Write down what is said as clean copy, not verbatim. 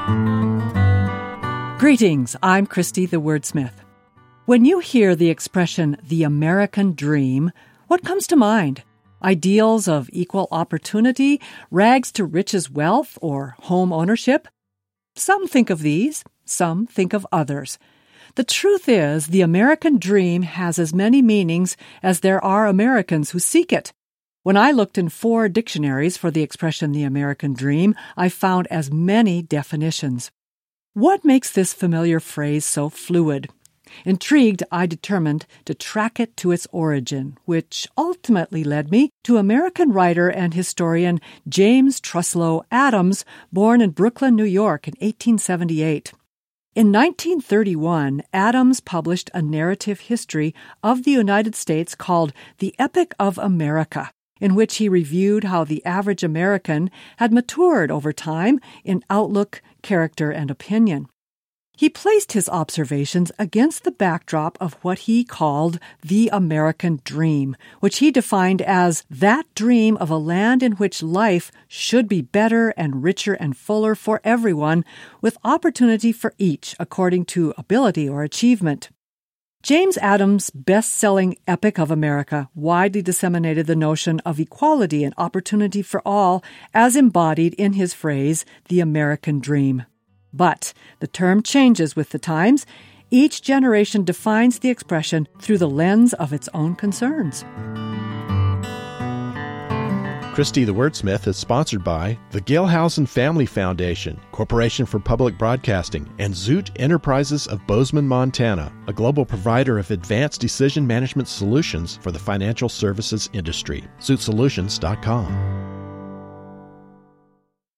Greetings, I'm Christy the Wordsmith. When you hear the expression, the American dream, what comes to mind? Ideals of equal opportunity, rags to riches wealth, or home ownership? Some think of these, some think of others. The truth is, the American dream has as many meanings as there are Americans who seek it. When I looked in 4 dictionaries for the expression the American dream, I found as many definitions. What makes this familiar phrase so fluid? Intrigued, I determined to track it to its origin, which ultimately led me to American writer and historian James Truslow Adams, born in Brooklyn, New York in 1878. In 1931, Adams published a narrative history of the United States called The Epic of America, in which he reviewed how the average American had matured over time in outlook, character, and opinion. He placed his observations against the backdrop of what he called the American dream, which he defined as that dream of a land in which life should be better and richer and fuller for everyone, with opportunity for each according to ability or achievement. James Adams' best-selling Epic of America widely disseminated the notion of equality and opportunity for all as embodied in his phrase, the American dream. But the term changes with the times. Each generation defines the expression through the lens of its own concerns. Christy the Wordsmith is sponsored by the Gilhausen Family Foundation, Corporation for Public Broadcasting, and Zoot Enterprises of Bozeman, Montana, a global provider of advanced decision management solutions for the financial services industry. ZootSolutions.com.